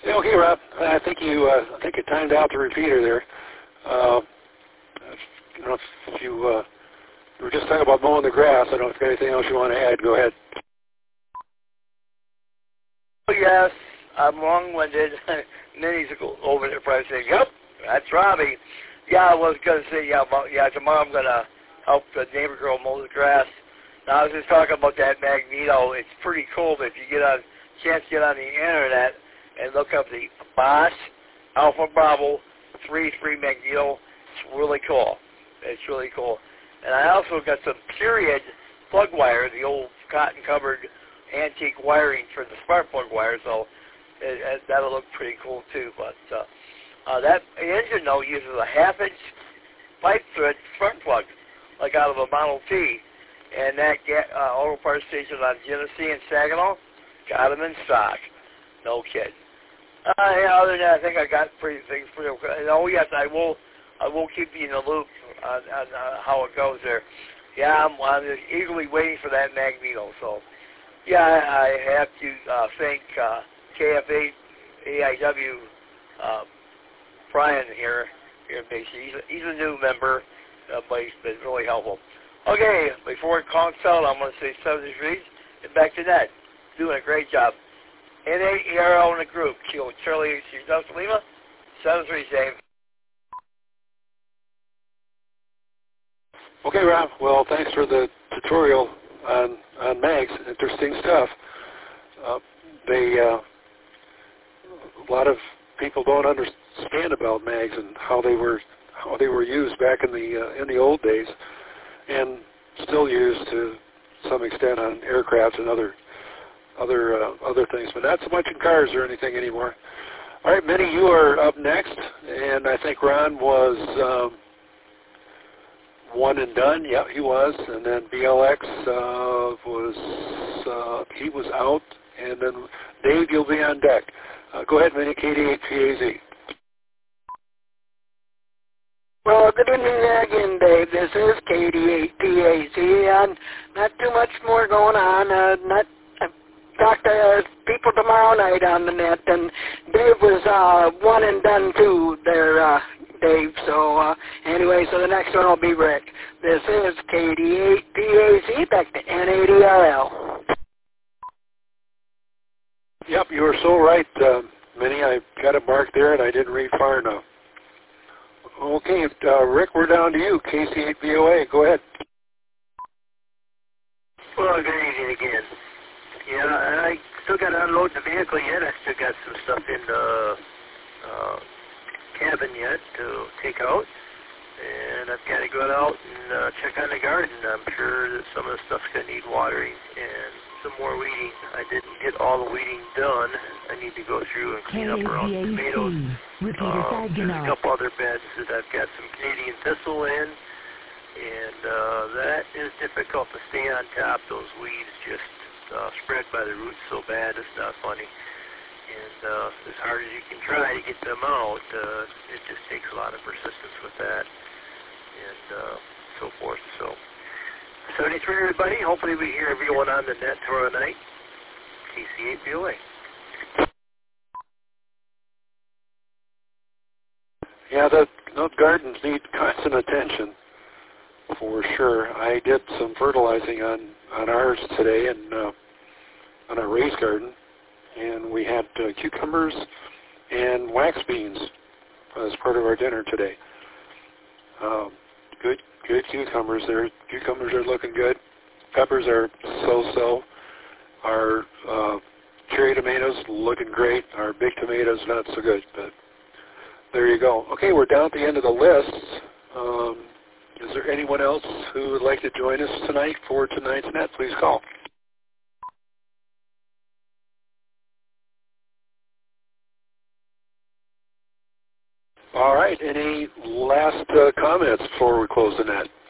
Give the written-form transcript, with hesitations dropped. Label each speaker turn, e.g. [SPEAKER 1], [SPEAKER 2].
[SPEAKER 1] Yeah, okay, Rob. I think you timed out the repeater there. I don't know if you were just talking about mowing the grass. I don't know if you got anything else you want to add. Go ahead.
[SPEAKER 2] Yes, I'm long-winded. Minnie's over there probably saying, "Yep, that's Robbie." Yeah, I was going to say, tomorrow I'm going to help the neighbor girl mow the grass. Now, I was just talking about that Magneto. It's pretty cool, but if you chance to get on the internet and look up the Bosch Alpha Bravo 33 Magneto, it's really cool. It's really cool. And I also got some period plug wire, the old cotton-covered antique wiring for the spark plug wire, so that'll look pretty cool too. But that engine, though, uses a half-inch pipe thread front plug, like out of a Model T. And that auto parts station on Genesee and Saginaw got them in stock. No kidding. Other than that, I think I got things pretty okay. Oh, yes, I will keep you in the loop on how it goes there. Yeah, I'm just eagerly waiting for that Magneto. So, yeah, I have to thank KFA AIW Brian here in BC. He's a new member, but he's been really helpful. Okay, before it conks out, I'm going to say 73 and back to Ned. Doing a great job. N8ERL in the group. Kilo Charlie Delta Lima, 73 Dave.
[SPEAKER 1] Okay, Rob. Well, thanks for the tutorial on mags. Interesting stuff. A lot of people don't understand about mags and how they were used back in the old days, and still used to some extent on aircraft and other things, but not so much in cars or anything anymore. All right, Minnie, you are up next, and I think Ron was one and done. Yeah, he was, and then BLX he was out, and then Dave, you'll be on deck. Go ahead, Minnie, KD8PAZ.
[SPEAKER 3] Well, good evening again, Dave. This is KD8PAZ, and not too much more going on. Talk to people tomorrow night on the net, and Dave was one and done too there, Dave. So anyway, so the next one will be Rick. This is KD8PAZ, back to N8ERL.
[SPEAKER 1] Yep, you were so right, Minnie. I got it marked there, and I didn't read far enough. Okay, Rick, we're down to you, KC8VOA. Go ahead.
[SPEAKER 4] Well, good evening again. Yeah, I still got to unload the vehicle yet. I still got some stuff in the cabin yet to take out. And I've got to go out and check on the garden. I'm sure that some of the stuff's going to need watering and some more weeding. I didn't get all the weeding done. I need to go through and clean up around the tomatoes. There's a couple other beds that I've got some Canadian thistle in. And that is difficult to stay on top. Those weeds just spread by the roots so bad, it's not funny. And as hard as you can try to get them out, it just takes a lot of persistence with that, and so forth. So, 73, everybody. Hopefully we hear everyone on the net tomorrow night. KC8VOA.
[SPEAKER 1] Yeah, those gardens need constant attention, for sure. I did some fertilizing on ours today, and on our raised garden, and we had cucumbers and wax beans as part of our dinner today. Good cucumbers. Cucumbers are looking good. Peppers are so-so. Our cherry tomatoes looking great. Our big tomatoes not so good, but there you go. Okay, we're down at the end of the list. Is there anyone else who would like to join us tonight for tonight's net? Please call. All right, any last comments before we close the net?